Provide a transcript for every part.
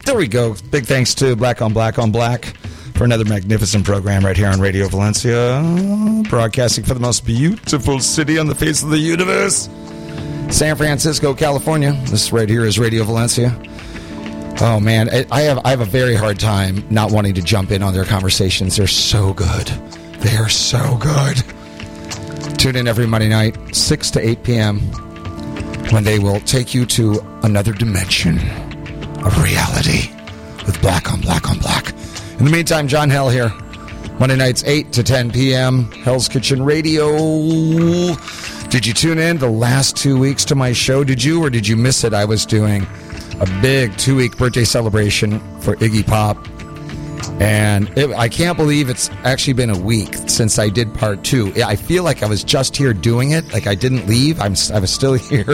There we go. Big thanks to Black on Black on Black for another magnificent program right here on Radio Valencia, broadcasting for the most beautiful city on the face of the universe, San Francisco, California. This right here is Radio Valencia. Oh man, I have a very hard time not wanting to jump in on their conversations. They're so good. They are so good. Tune in every Monday night, 6 to 8 p.m., when they will take you to another dimension of reality with Black on Black on Black. In the meantime, John Hell here. Monday nights, 8 to 10 p.m., Hell's Kitchen Radio. Did you tune in the last 2 weeks to my show? Did you, or did you miss it? I was doing a big 2-week birthday celebration for Iggy Pop. And I can't believe it's actually been a week since I did part 2. I feel like I was just here doing it. Like I didn't leave. I was still here.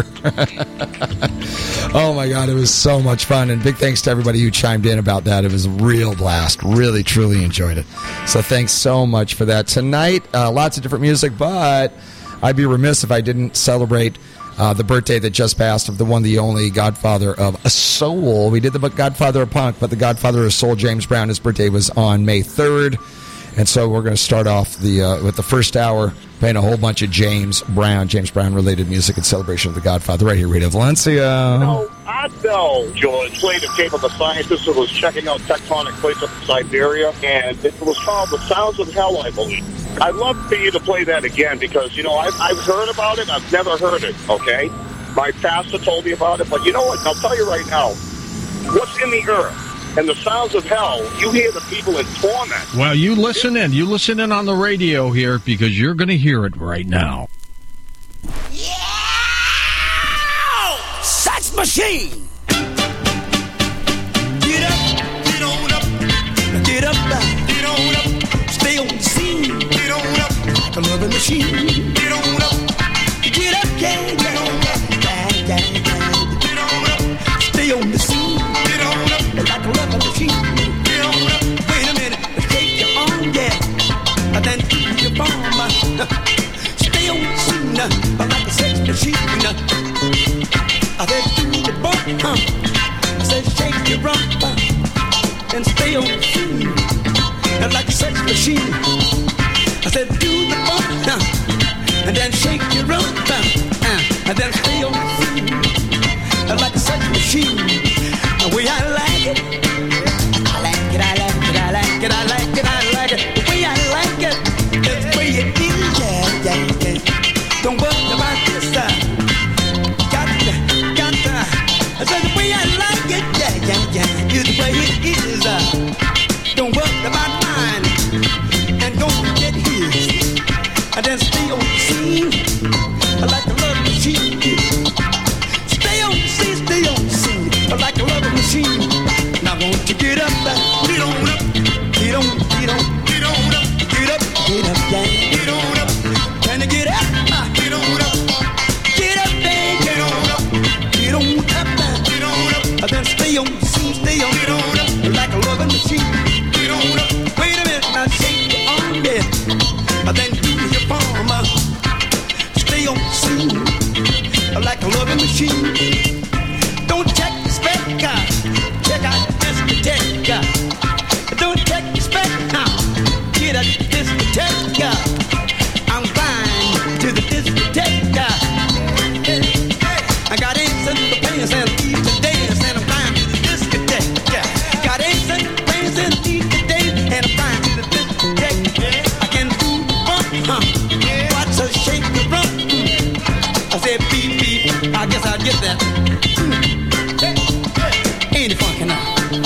Oh my God, it was so much fun. And big thanks to everybody who chimed in about that. It was a real blast. Really, truly enjoyed it. So thanks so much for that. Tonight, lots of different music, but I'd be remiss if I didn't celebrate the birthday that just passed of the one, the only Godfather of Soul. We did the Godfather of Punk, but the Godfather of Soul, James Brown, his birthday was on May 3rd. And so we're going to start off with the first hour playing a whole bunch of James Brown-related music in celebration of the Godfather right here, Radio Valencia. No, I know, George played a tape of a scientist who was checking out tectonic plates up in Siberia, and it was called The Sounds of Hell, I believe. I'd love for you to play that again because, I've heard about it. I've never heard it, okay? My pastor told me about it, but you know what? I'll tell you right now. What's in the earth and the sounds of hell, you hear the people in torment. Well, you listen in. You listen in on the radio here because you're going to hear it right now. Yeah! Sex machine! Get up, get on up, get up, get on up, stay on the scene, get on up, like a loving machine, get on up, get up, yeah, get on up, yeah, get on up, stay on the scene, get on up, like a loving machine, get on up, wait a minute, take your arm, yeah, and then do your palm, stay on the scene, like a sex machine, I said do the bump, I said shake your rump, and stay on the scene, like a sex machine. I said do the bump, and then shake your rump, and then stay on the scene, like a sex machine. The way I like it, I like it, I like it, I like it, I like it, I like it. The way I like it, that's the way it is, yeah. Don't worry about this, got to. I said the way I like it, yeah, is the way it is. Don't worry about mine, and don't forget his. And then stay on the scene, like a love machine. Stay on the scene, like a love machine. Now won't you get up, get on up, get on up, get up, yeah. Get on up, can you get up, get on up, get up, man, get on up, get on up, get on up. And then stay on the scene, stay on, get on up, like a love machine. Get on up, wait a minute, now shake your arm, yeah. And then do your palm, stay on the scene, like a loving machine. Don't check the spec, check out the discotheque. Don't check the spec, get a discotheque. I'm flying to the discotheque. I got ace in the pants and feet to dance, and I'm flying to the discotheque. Got ace in the pants and feet to dance, and I'm flying to the discotheque. I can do the bump, watch her shake the rump. I said beep beep, I guess I'll get that. Ain't it funky now?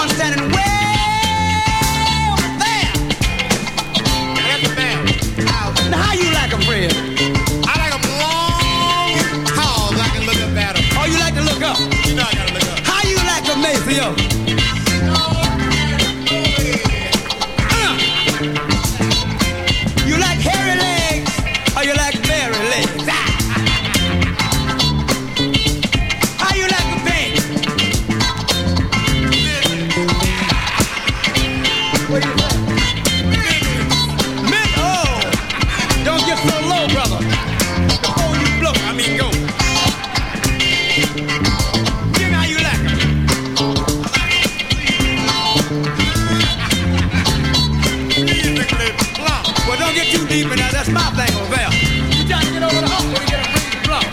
one standing way over there. That's the man. Now, how you like them, Fred? I like them long and tall so I can look up at them. Oh, you like to look up? You know I gotta look up. How you like them, Maceo? You like hairy legs or you like berry legs? How you like them pink? What do you think? Mint? Oh, don't get so low, brother. Before you blow, I mean go. Give me how you like them. Well, don't get too deep in that. That's my thing over there. You trying to get over the hump when you get a breeze blow.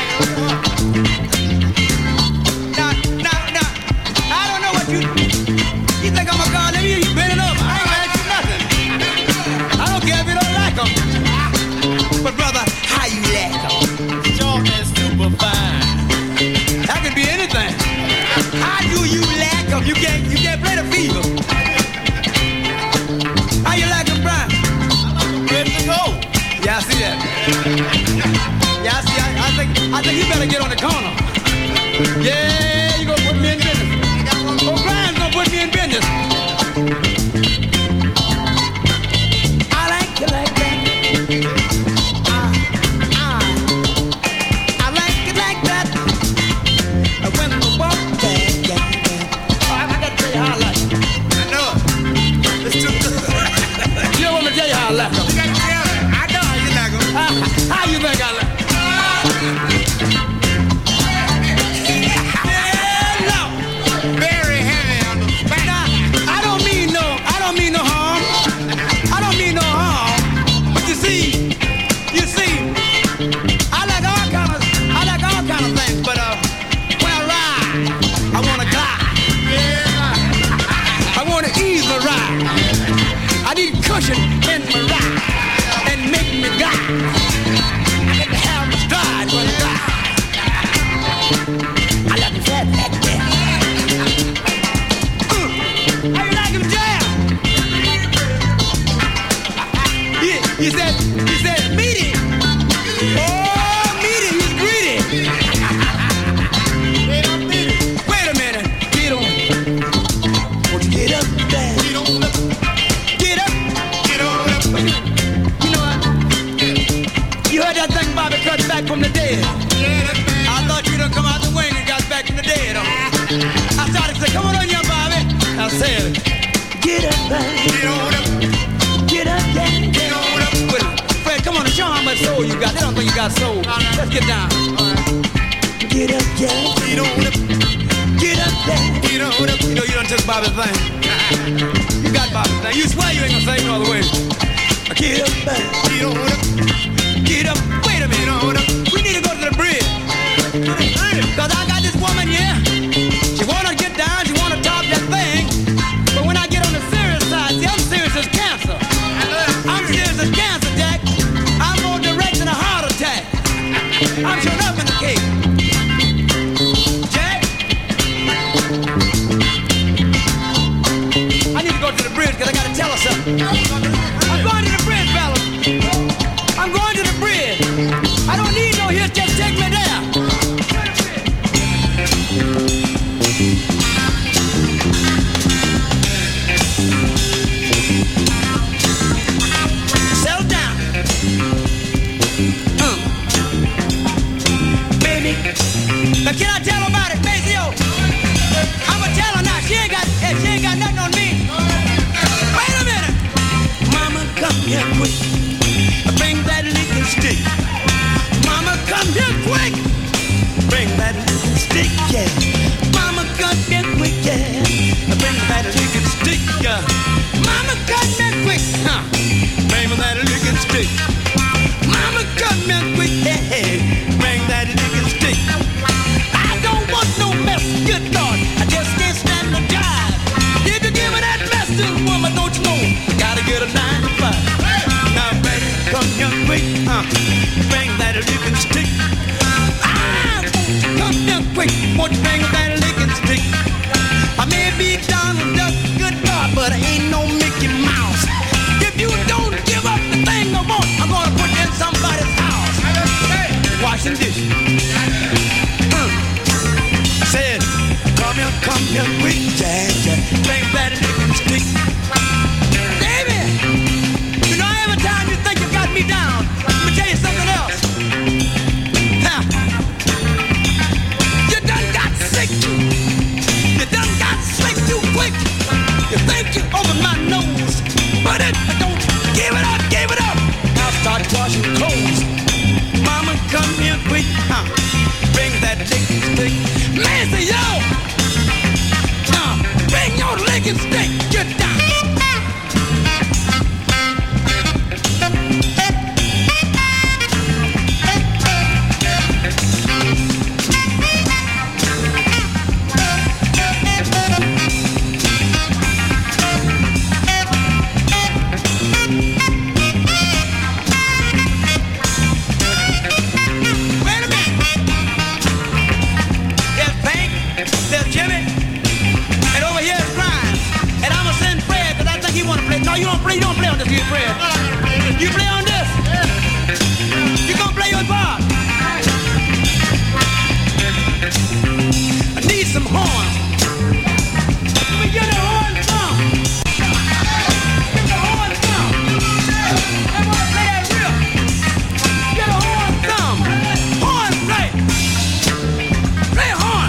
Now, I don't know what you think I'm a god. Let me hear you bending over. I ain't gonna ask you nothing. I don't care if you don't like them. But brother, how you like them? Chalk is super fine. That could be anything. How do you like them? You can't play the field. How you like them, Brian? Ready to go. Yeah, I see that. Yeah, I see. I think you better get on the corner. Yeah, you gonna put me in business. Oh, Brian's gonna put me in business. I like you like that. I like it like that. When the walk back, oh, I gotta tell you how I like it. I know it. It's too good. You don't want me to tell you how I like it. You got to tell me. I know how you like them. How you think I like it? Yeah, no. Very heavy on the back. Now, I don't mean no harm. I don't mean no harm. But you see, I like all kind of things. But when I ride, I want to glide. I want to ease the ride. I need cushion in my ride and make me glide. I get to have the stride when I glide. I like the fat back there. How you like him, Jam? He said, meaty. Oh, meaty, he's greedy. Wait a minute. Get on. Won't you get up there? Get up. You know what? You heard that thing Bobby cut back from the dead. I thought you done come out the wing and got back from the dead. I started to say, come on, young Bobby. I said, get up, baby. Get up, yeah. Get on up. Fred, come on and show how much soul you got. They don't think you got soul. Let's get down. Get up, yeah. Get on up. Get up, yeah. Get on up. You know you done took Bobby's thing. You got Bobby's thing. You swear you ain't gonna say no other way. Get up, baby. Get on up. Get up. Wait a minute. We need to go to the bridge. Cause I got this woman here. She wanna get down, she wanna top that thing. But when I get on the serious side, see, I'm serious as cancer. I'm serious as cancer, Jack. I'm more direct than a heart attack. I'm shut up in the cake. Jack? I need to go to the bridge cause I gotta tell her something. I'm going to the bridge, fellas. I'm going to the bridge. I don't need no hitch, just take me there. Settle down. Baby. Now can I tell her about it, Maceo? I'ma tell her now. She ain't got nothing on me. Wait a minute. be Donald Duck, good God, but I ain't no Mickey Mouse. If you don't give up the thing I want, I'm gonna put you in somebody's house. Washing dishes. I said, come here, quick, Jack, Jack. Bang, bad, and lick and stick. Baby, you know every time you think you got me down, let me tell you something else. Huh. You done got sick. You done got slick too quick. You think you opened my nose, but it don't. Give it up, give it up. Now start washing clothes. Mama, come here quick. Bring that lick and stick. Man, say yo. Bring your lick and stick. Get down. You don't play on this, you play. You play on this. You gonna play your part. I need some horns. Let me get a horn song. Get the horn song. Everybody play that real. Get a horn song. Horn play. Play a horn.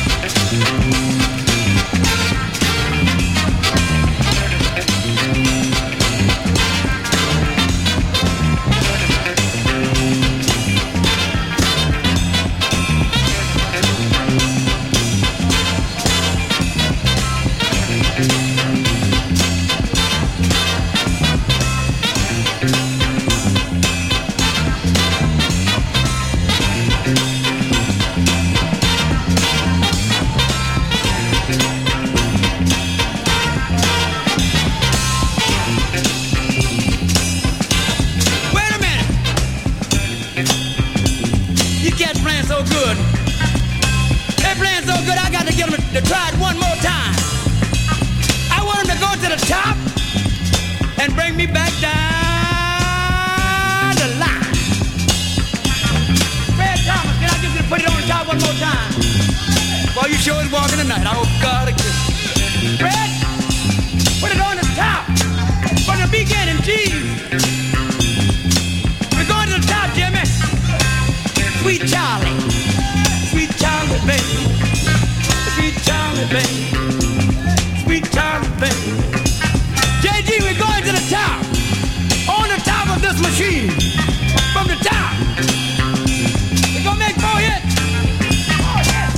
To try it one more time. I want him to go to the top and bring me back down the line. Fred Thomas, can I get you to put it on the top one more time? While you show is walking tonight. Oh God, again. Fred, put it on the top. From the beginning, G. We're going to the top, Jimmy. Sweet Charlie. Sweet Charlie, baby. Sweet Charlie, baby. Sweet Charlie, baby. JG, we're going to the top. On the top of this machine. From the top. We're going to make 4 hits. 4 hits.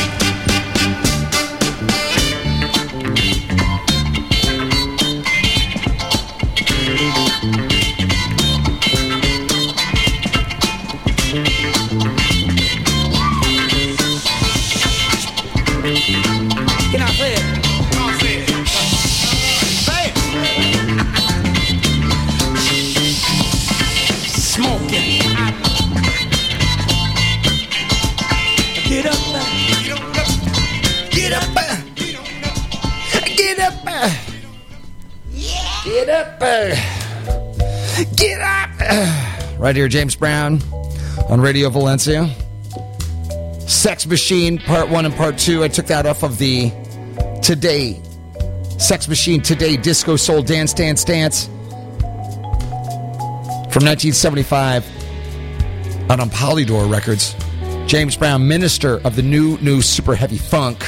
Can I say it? Come on, say it. Say it. Smoking. Get up. Get up. Get up. Get up. Get up. Right here, James Brown on Radio Valencia. Sex Machine, Part 1 and Part 2. I took that off of the Today. Sex Machine, Today, Disco Soul, Dance, Dance, Dance. From 1975. Out on Polydor Records. James Brown, minister of the new super heavy funk.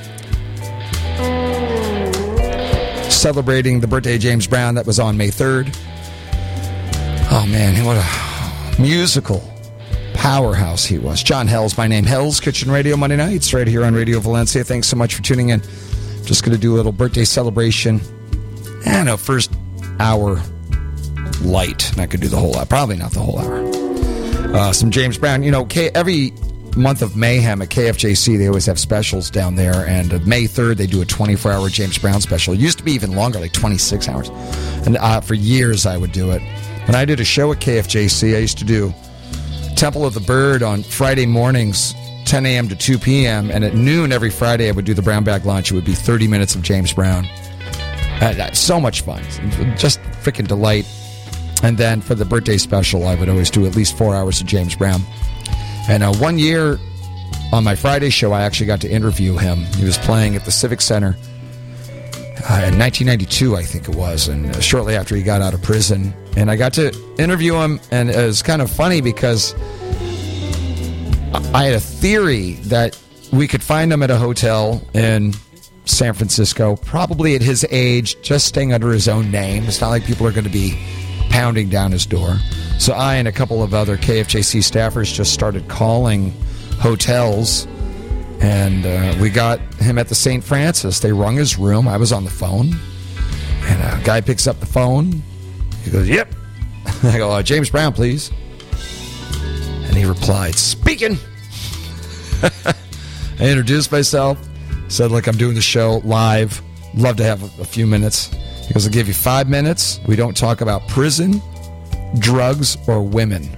Celebrating the birthday of James Brown. That was on May 3rd. Oh, man, what a musical powerhouse he was. John Hell's my name. Hell's Kitchen Radio Monday nights right here on Radio Valencia. Thanks so much for tuning in. Just going to do a little birthday celebration. I know, first hour light. And I could do the whole hour. Probably not the whole hour. Some James Brown. You know, every month of Mayhem at KFJC, they always have specials down there. And May 3rd, they do a 24-hour James Brown special. It used to be even longer, like 26 hours. And for years, I would do it. When I did a show at KFJC, I used to do Temple of the Bird on Friday mornings 10 a.m. to 2 p.m., and at noon every Friday I would do the Brown Bag Lunch. It would be 30 minutes of James Brown. So much fun. Just freaking delight. And then for the birthday special, I would always do at least 4 hours of James Brown. And 1 year on my Friday show, I actually got to interview him. He was playing at the Civic Center in 1992, I think it was, and shortly after he got out of prison. And I got to interview him, and it was kind of funny because I had a theory that we could find him at a hotel in San Francisco, probably at his age, just staying under his own name. It's not like people are going to be pounding down his door. So I and a couple of other KFJC staffers just started calling hotels, and we got him at the St. Francis. They rung his room. I was on the phone, and a guy picks up the phone. He goes, "Yep." I go, "James Brown, please." And he replied, "Speaking." I introduced myself, said, "Look, I'm doing the show live. Love to have a few minutes." He goes, "I'll give you 5 minutes. We don't talk about prison, drugs, or women."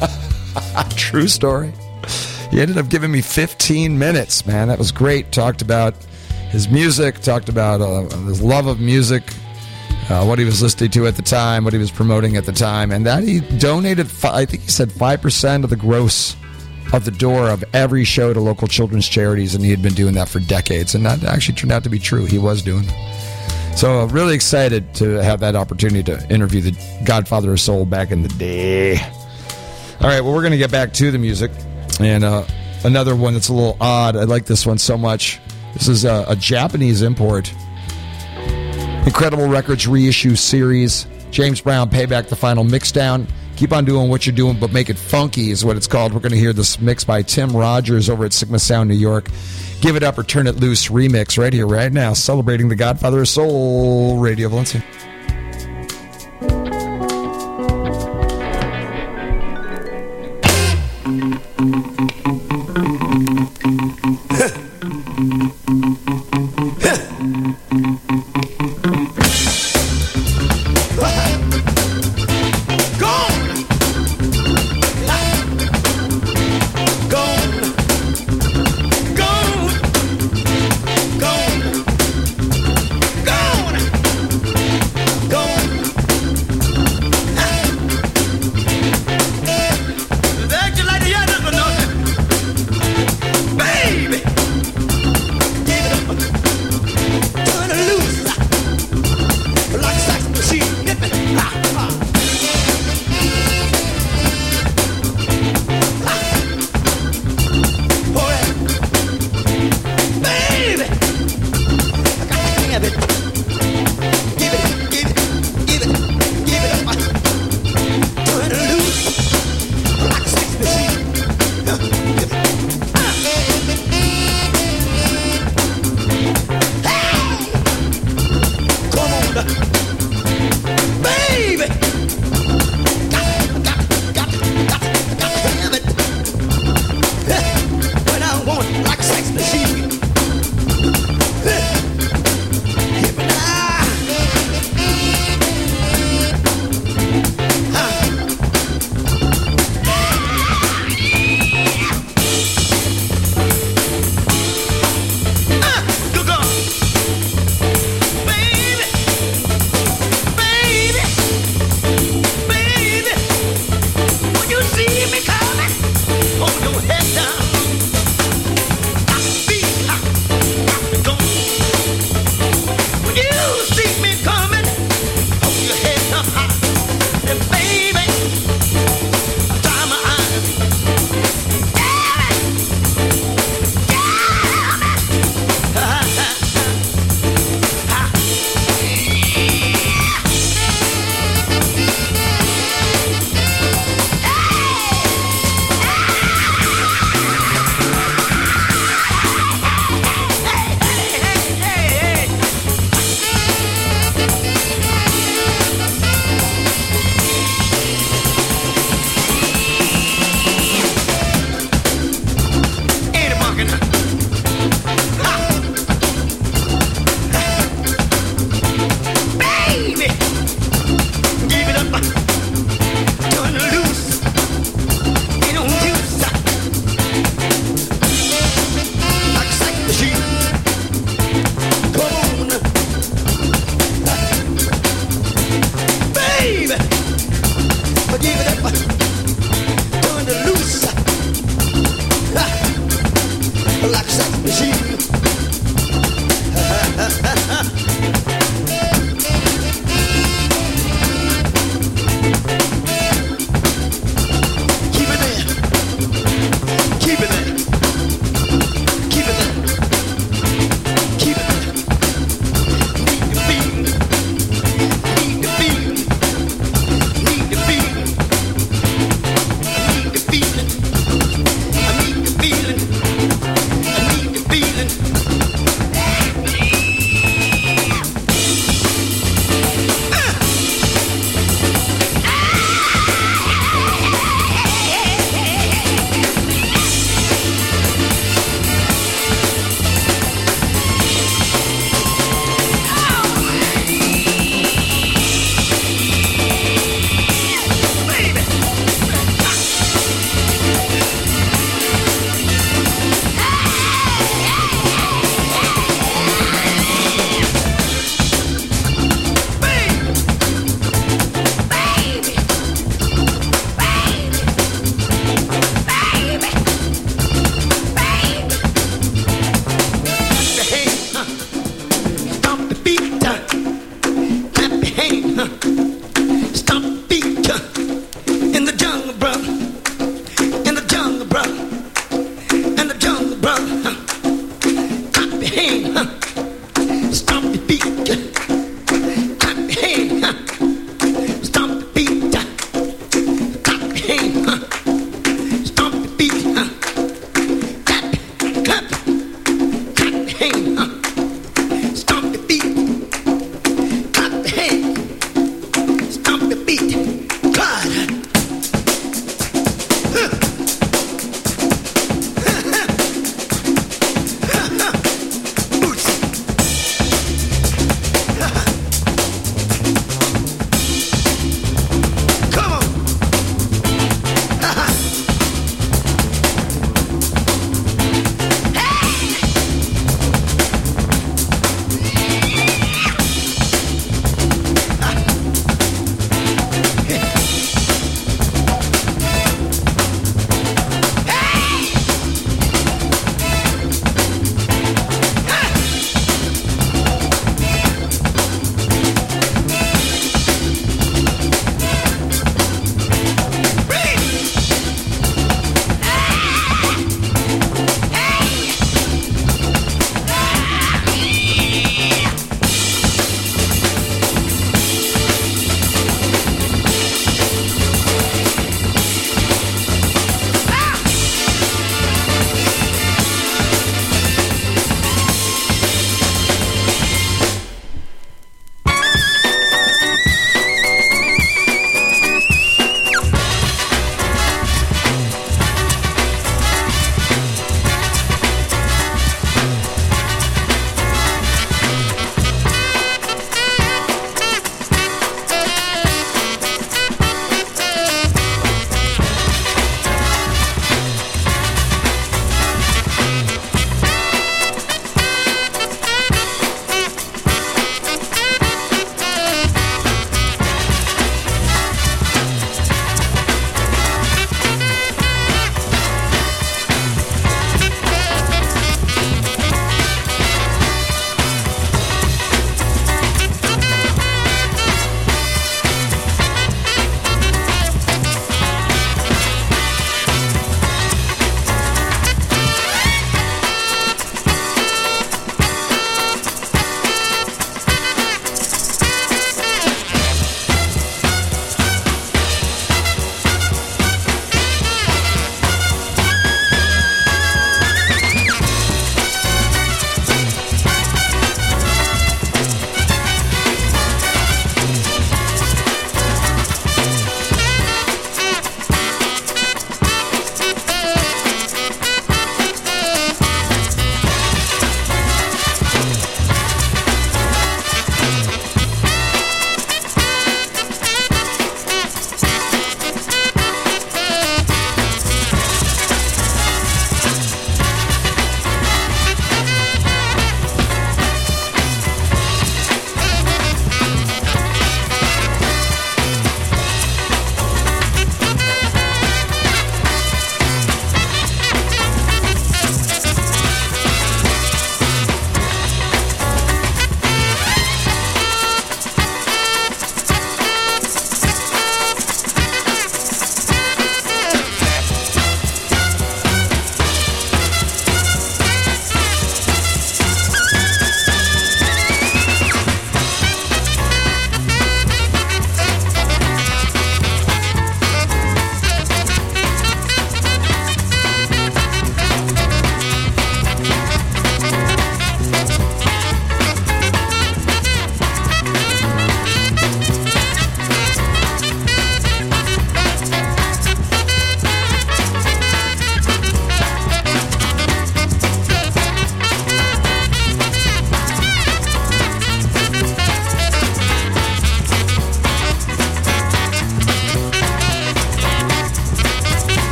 True story. He ended up giving me 15 minutes, man. That was great. Talked about his music, talked about his love of music, what he was listening to at the time, what he was promoting at the time, and that he donated, I think he said 5% of the gross of the door of every show to local children's charities, and he had been doing that for decades, and that actually turned out to be true. He was doing it. So really excited to have that opportunity to interview the Godfather of Soul back in the day. All right, well, we're going to get back to the music. And another one that's a little odd. I like this one so much. This is a Japanese import. Incredible Records reissue series. James Brown, Payback, the final mixdown. Keep on doing what you're doing, but make it funky is what it's called. We're going to hear this mix by Tim Rogers over at Sigma Sound New York. Give It Up or Turn It Loose remix right here, right now, celebrating the Godfather of Soul, Radio Valencia.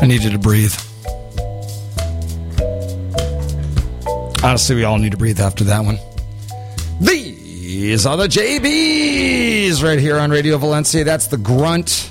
I need you to breathe. Honestly, we all need to breathe after that one. These are the JBs right here on Radio Valencia. That's the grunt.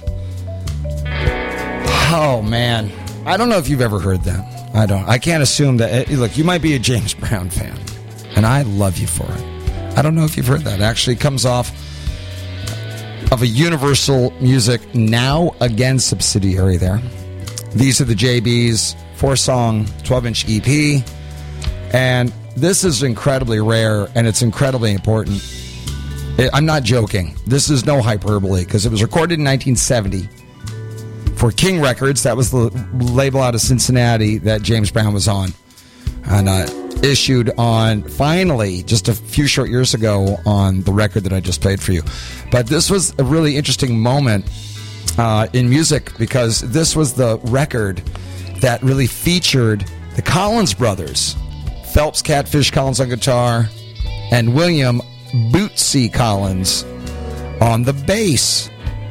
Oh, man. I don't know if you've ever heard that. I can't assume that. Look, you might be a James Brown fan, and I love you for it. I don't know if you've heard that. It actually comes off of a Universal Music Now Again subsidiary there. These are the JBs, 4-song, 12-inch EP. And this is incredibly rare, and it's incredibly important. I'm not joking. This is no hyperbole, because it was recorded in 1970 for King Records. That was the label out of Cincinnati that James Brown was on. And issued on, finally, just a few short years ago, on the record that I just played for you. But this was a really interesting moment in music, because this was the record that really featured the Collins brothers. Phelps Catfish Collins on guitar, and William Bootsy Collins on the bass.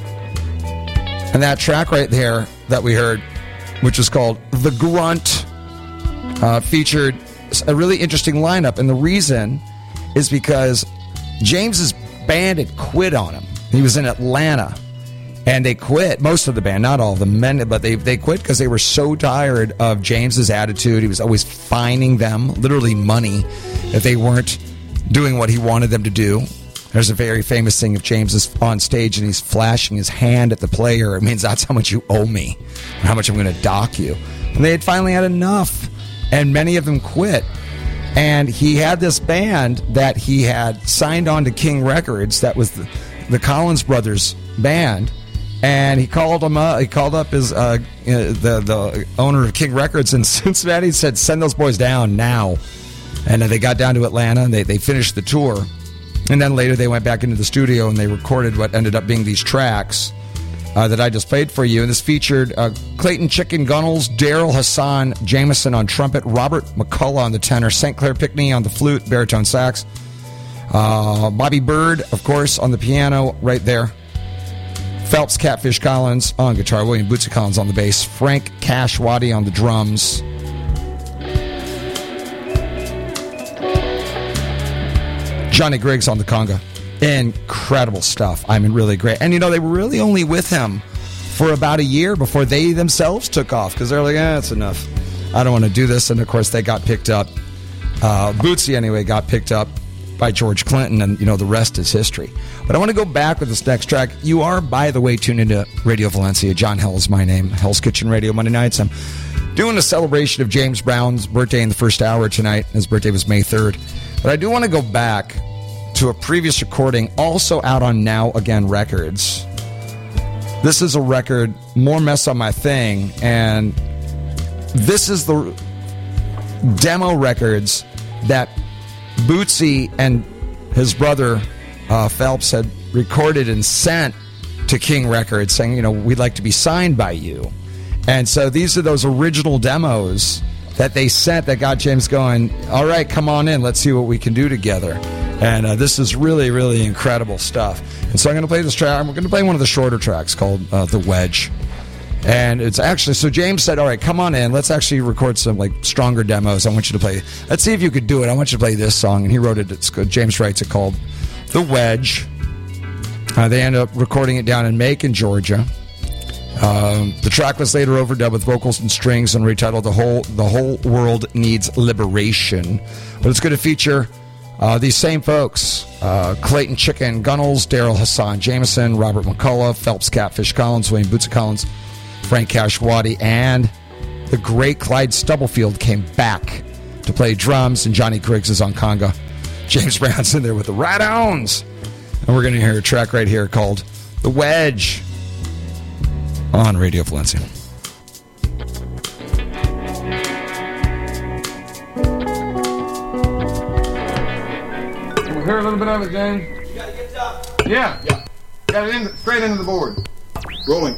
And that track right there that we heard, which was called The Grunt, featured a really interesting lineup. And the reason is because James's band had quit on him. He was in Atlanta, and they quit. Most of the band, not all of them, but they quit because they were so tired of James's attitude. He was always fining them, literally money, if they weren't doing what he wanted them to do. There's a very famous thing: if James is on stage and he's flashing his hand at the player, it means that's how much you owe me, or how much I'm going to dock you. And they had finally had enough, and many of them quit. And he had this band that he had signed on to King Records. That was the Collins brothers band. And he called him up. He called up his the owner of King Records in Cincinnati. He said, "Send those boys down now." And they got down to Atlanta, and they finished the tour. And then later they went back into the studio, and they recorded what ended up being these tracks that I just played for you. And this featured Clayton Chicken Gunnels, Daryl Hassan Jameson on trumpet, Robert McCullough on the tenor, St. Clair Pickney on the flute, baritone sax, Bobby Bird, of course, on the piano right there, Phelps Catfish Collins on guitar, William Bootsy Collins on the bass, Frank Cashwadi on the drums, Johnny Griggs on the conga. Incredible stuff. I mean, really great. And, they were really only with him for about a year before they themselves took off, because they're like, that's enough. I don't want to do this. And, of course, they got picked up. Bootsy, anyway, got picked up by George Clinton, and, the rest is history. But I want to go back with this next track. You are, by the way, tuned into Radio Valencia. John Hell is my name. Hell's Kitchen Radio, Monday nights. I'm doing a celebration of James Brown's birthday in the first hour tonight. His birthday was May 3rd. But I do want to go back to a previous recording, also out on Now Again Records. This is a record, More Mess on My Thing, and this is the demo records that Bootsy and his brother Phelps had recorded and sent to King Records, saying, we'd like to be signed by you. And so these are those original demos that they sent that got James going, all right, come on in, let's see what we can do together. And this is really, really incredible stuff. And so I'm going to play this track. We're going to play one of the shorter tracks called The Wedge. And it's actually, so James said, all right, come on in. Let's actually record some stronger demos. I want you to play, let's see if you could do it. I want you to play this song. And he wrote it. It's good. James writes it called The Wedge. They ended up recording it down in Macon, Georgia. The track was later overdubbed with vocals and strings and retitled The Whole World Needs Liberation. But it's going to feature these same folks, Clayton Chicken Gunnels, Daryl Hassan Jameson, Robert McCullough, Phelps Catfish Collins, William Bootsy Collins, Frank Cashwadi, and the great Clyde Stubblefield came back to play drums, and Johnny Griggs is on conga. James Brown's in there with the Ride-Ons. And we're going to hear a track right here called The Wedge on Radio Valencia. Hear a little bit of it, James? You gotta get it up. Yeah. Got it straight into the board. Rolling.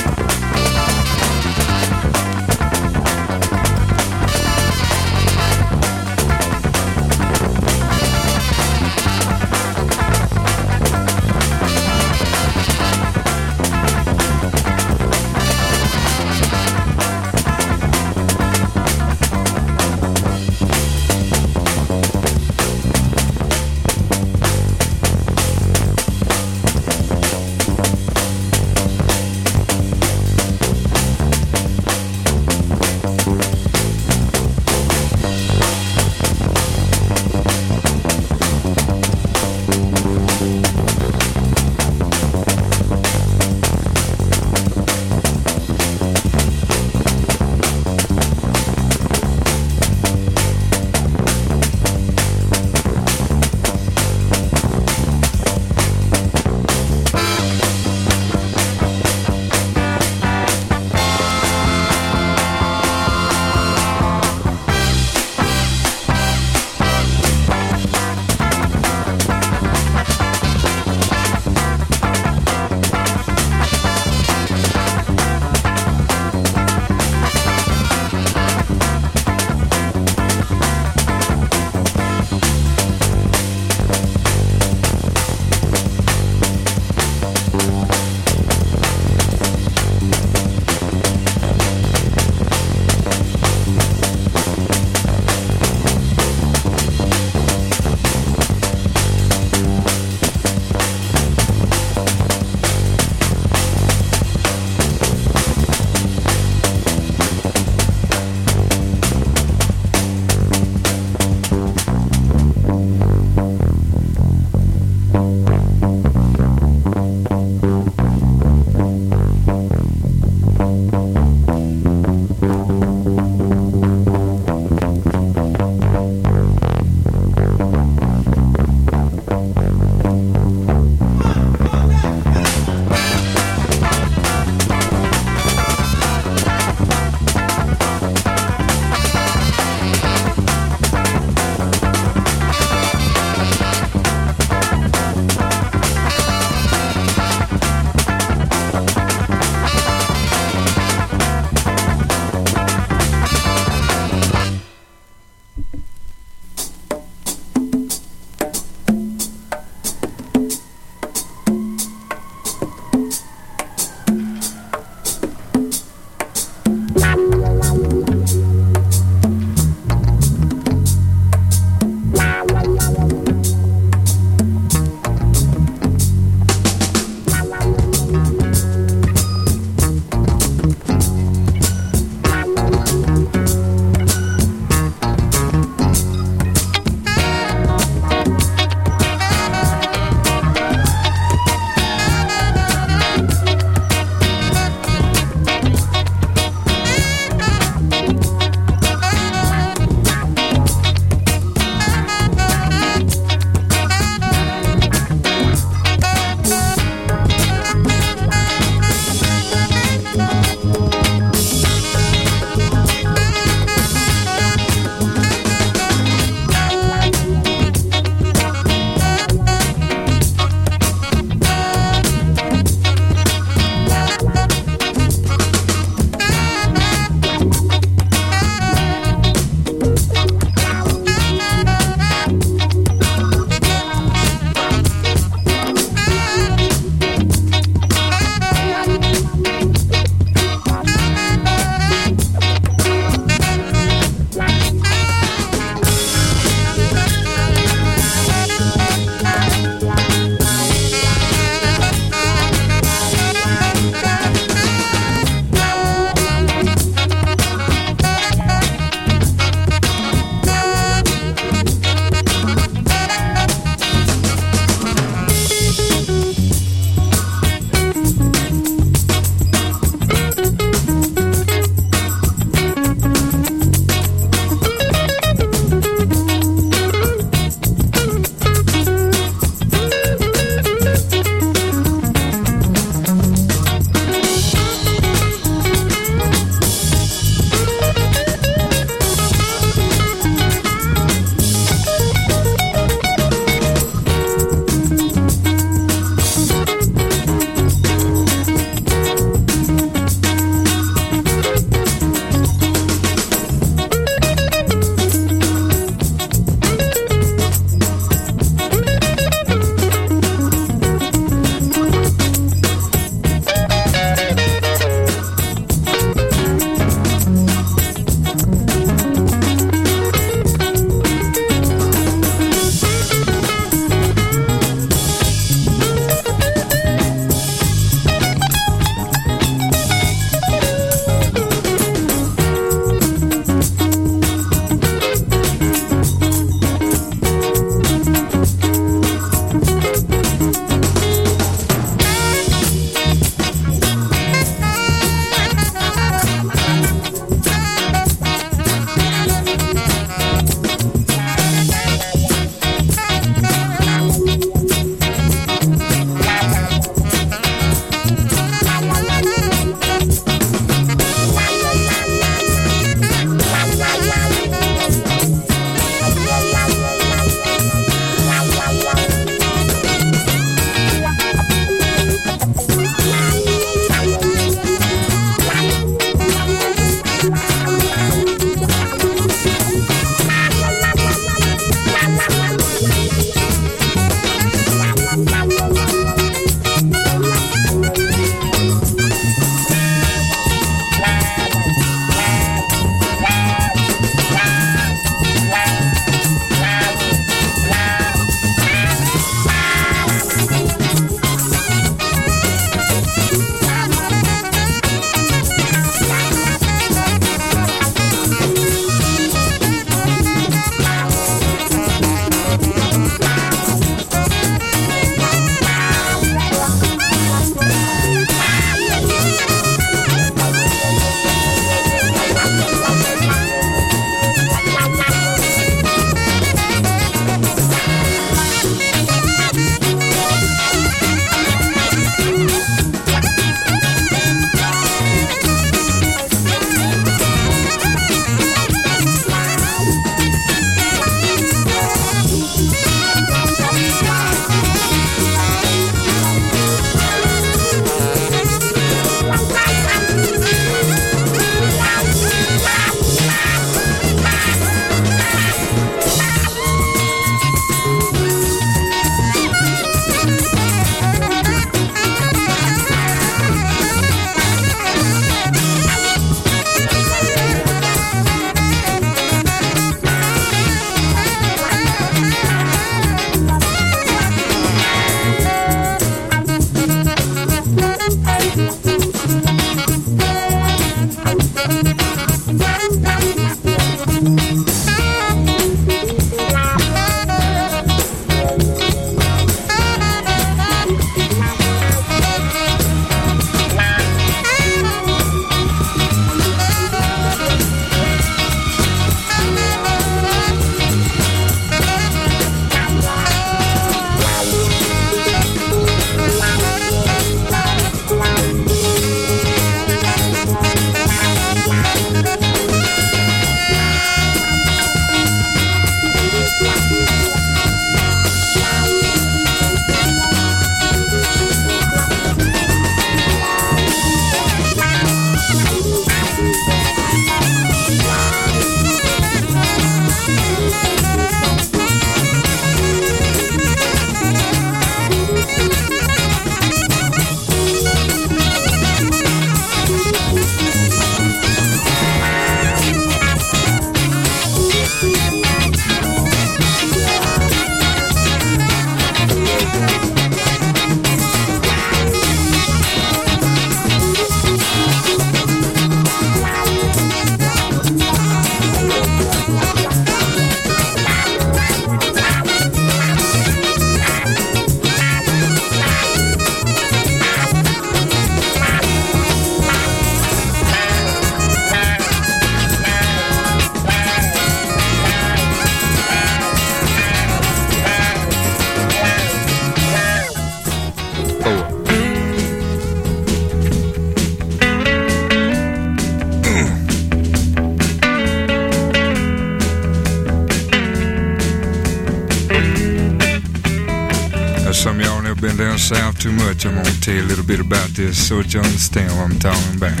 some of y'all never been down south too much. I'm gonna tell you a little bit about this so that you understand what I'm talking about.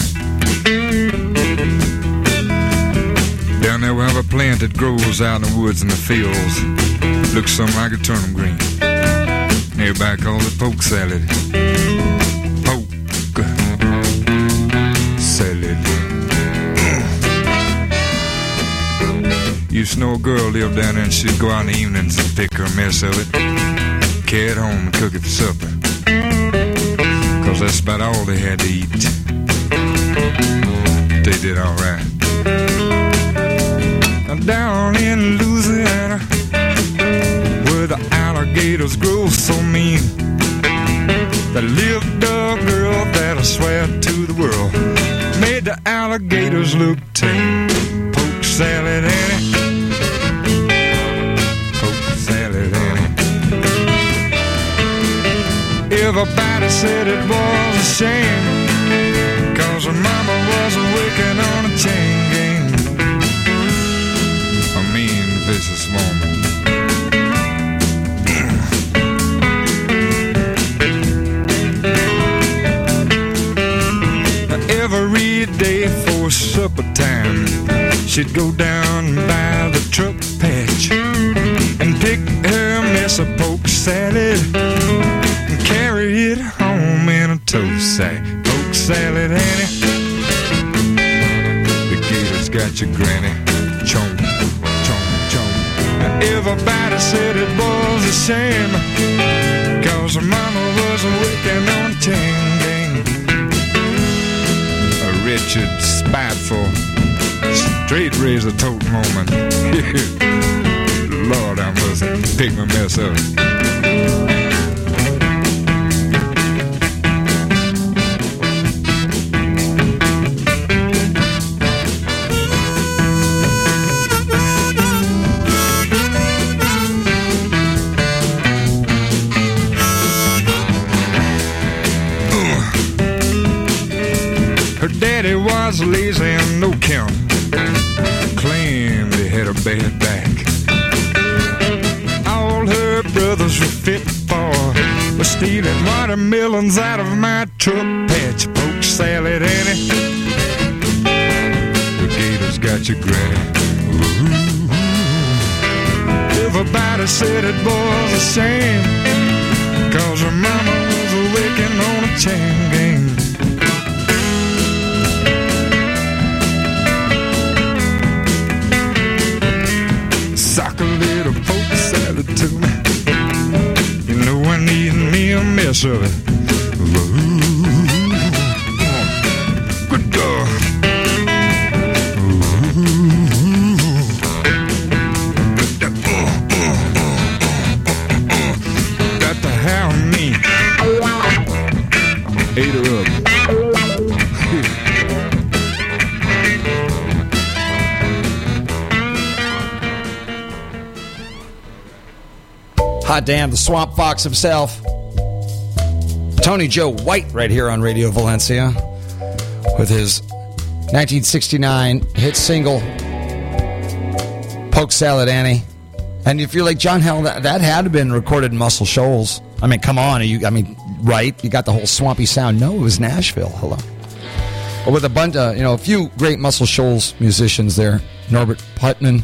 Down there we have a plant that grows out in the woods and the fields. Looks something like a turnip green. Everybody calls it poke salad. Poke salad. Used to know a girl lived down there and she'd go out in the evenings and pick her a mess of it, carry it home and cook it for supper. Cause that's about all they had to eat. They did alright. Down in Louisiana, where the alligators grow so mean, there lived a girl that I swear to the world made the alligators look tame. Poke salad Annie, poke salad Annie. Everybody said it was a shame, cause her mama was working on a chain gang. Vicious woman. Every day for supper time, she'd go down by the truck patch and pick her mess of poke salad and carry it home in a tow sack. Poke salad, Annie. The gator's got your granny. Chomp. Everybody said it was a shame, cause her mama was working on a chain gang. A wretched, spiteful, straight razor toting woman. Lord, I must pick my mess up. Daddy was lazy and no count, claimed he had a bad back. All her brothers were fit for was stealing watermelons out of my truck patch. Poke salad, Annie. The gator's got your granny. Ooh. Everybody said it was a shame, cause her mama was working on a chain gang. Sock a little poke salad to me. You know I need me a mess of it. Ooh. Good God. Got to have me. Ate her up. Hot damn, the Swamp Fox himself. Tony Joe White right here on Radio Valencia with his 1969 hit single, Poke Salad Annie. And if you're like, John, hell, that had to have been recorded in Muscle Shoals. I mean, come on. Right? You got the whole swampy sound. No, it was Nashville. Hello. But with a bunch of, a few great Muscle Shoals musicians there. Norbert Putnam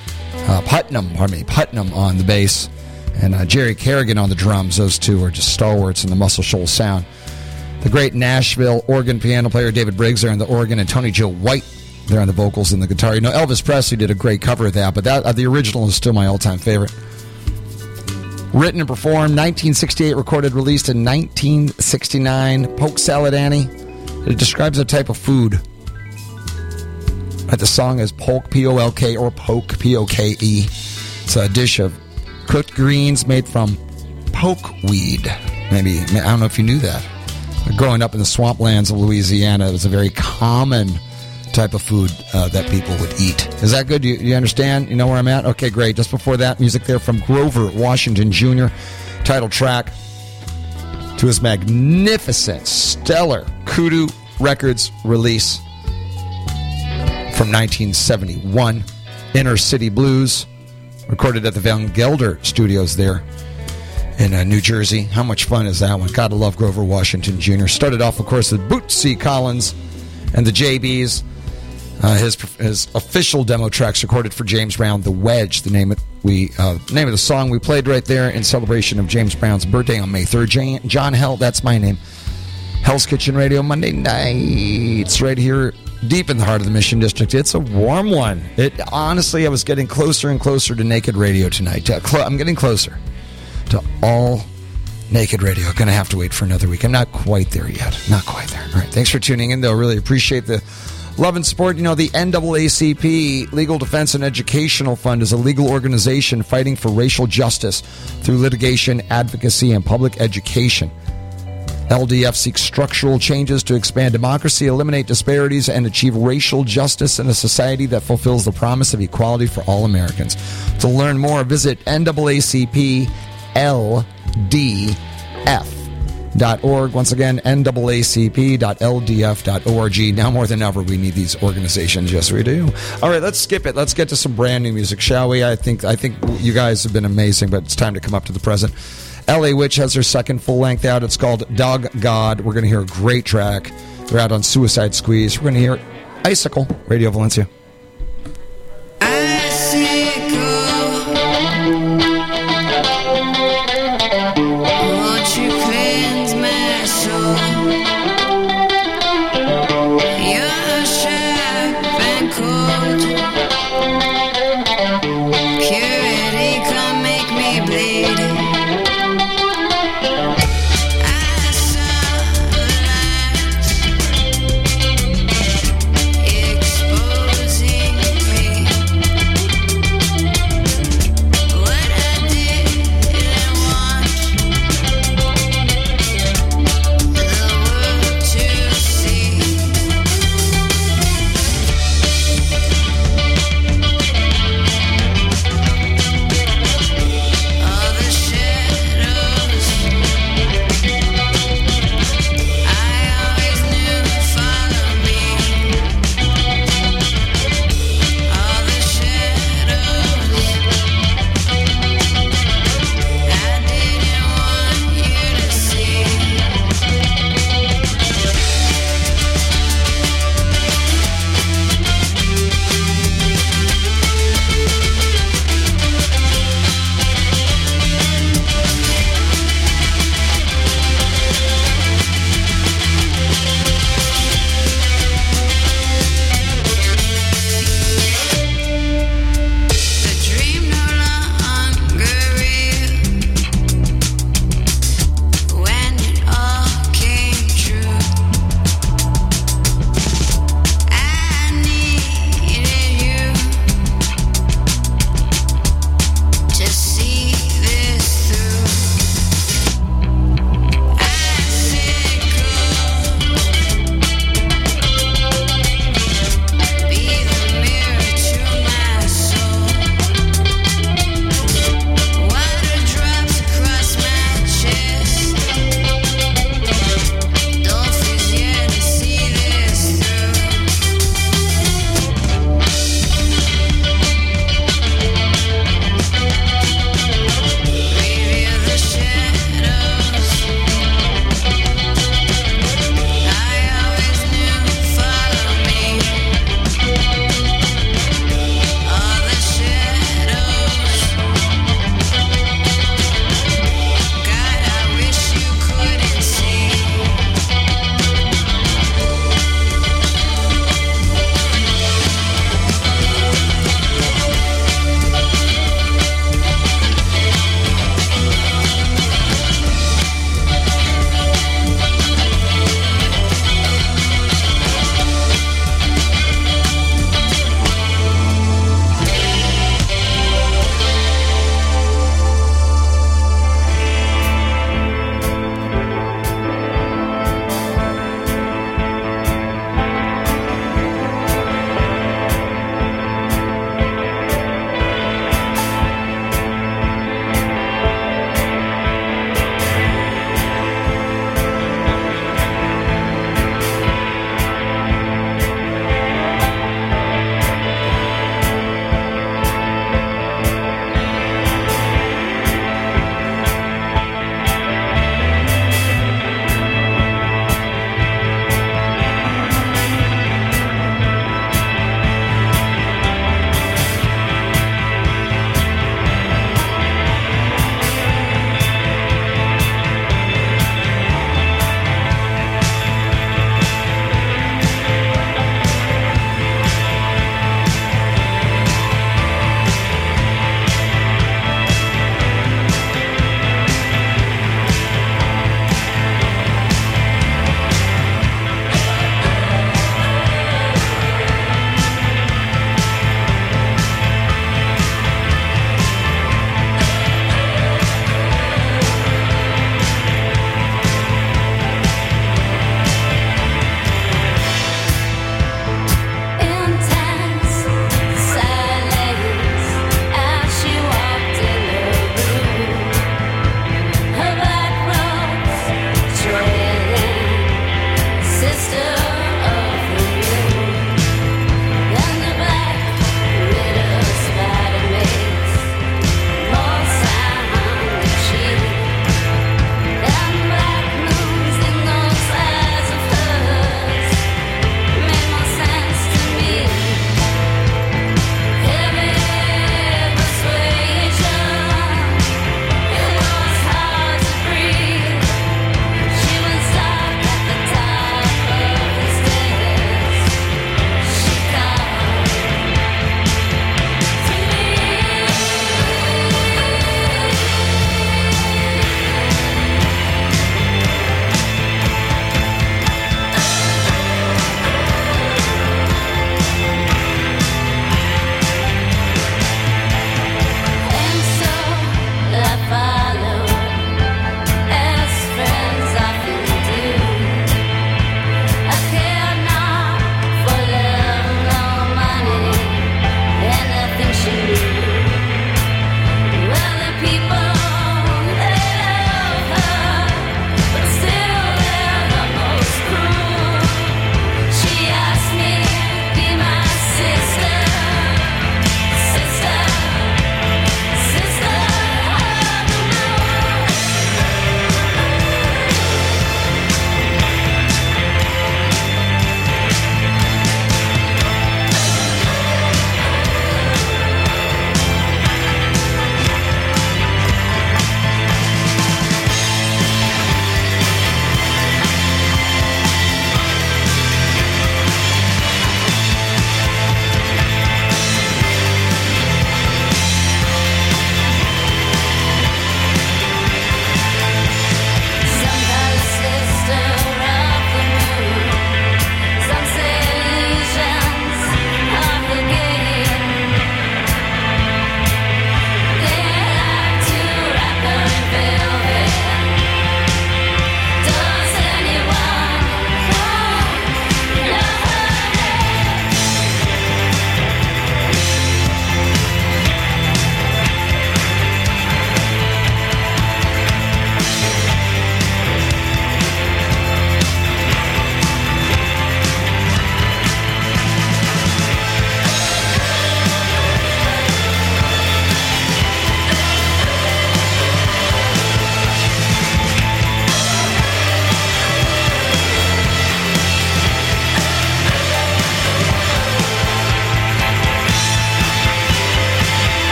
on the bass. And Jerry Kerrigan on the drums. Those two are just stalwarts in the Muscle Shoals sound. The great Nashville organ piano player David Briggs there on the organ, and Tony Joe White there on the vocals and the guitar. Elvis Presley did a great cover of that, but the original is still my all-time favorite. Written and performed, 1968, recorded, released in 1969. Poke Salad Annie. It describes a type of food. The song is polk, P-O-L-K, or poke, P-O-K-E. It's a dish of cooked greens made from pokeweed. Maybe, I don't know if you knew that. Growing up in the swamplands of Louisiana, it was a very common type of food that people would eat. Is that good? You understand? You know where I'm at? Okay, great. Just before that, music there from Grover Washington Jr. Title track to his magnificent, stellar Kudu Records release from 1971, Inner City Blues. Recorded at the Van Gelder Studios there in New Jersey. How much fun is that one? Gotta love Grover Washington Jr. Started off, of course, with Bootsy Collins and the JBs. His official demo tracks recorded for James Brown, The Wedge, the name of the song we played right there in celebration of James Brown's birthday on May 3rd. John Hell, that's my name. Hell's Kitchen Radio, Monday nights, right here, deep in the heart of the Mission District. It's a warm one. Honestly, I was getting closer and closer to Naked Radio tonight. I'm getting closer to all Naked Radio. Going to have to wait for another week. I'm not quite there yet. Not quite there. All right, thanks for tuning in, though. Really appreciate the love and support. You know, the NAACP, Legal Defense and Educational Fund, is a legal organization fighting for racial justice through litigation, advocacy, and public education. LDF seeks structural changes to expand democracy, eliminate disparities, and achieve racial justice in a society that fulfills the promise of equality for all Americans. To learn more, visit NAACPLDF.org. Once again, NAACP.LDF.org. Now more than ever, we need these organizations. Yes, we do. All right, let's skip it. Let's get to some brand new music, shall we? I think you guys have been amazing, but it's time to come up to the present. LA Witch has their second full length out. It's called Dog God. We're going to hear a great track. They're out on Suicide Squeeze. We're going to hear Icicle, Radio Valencia.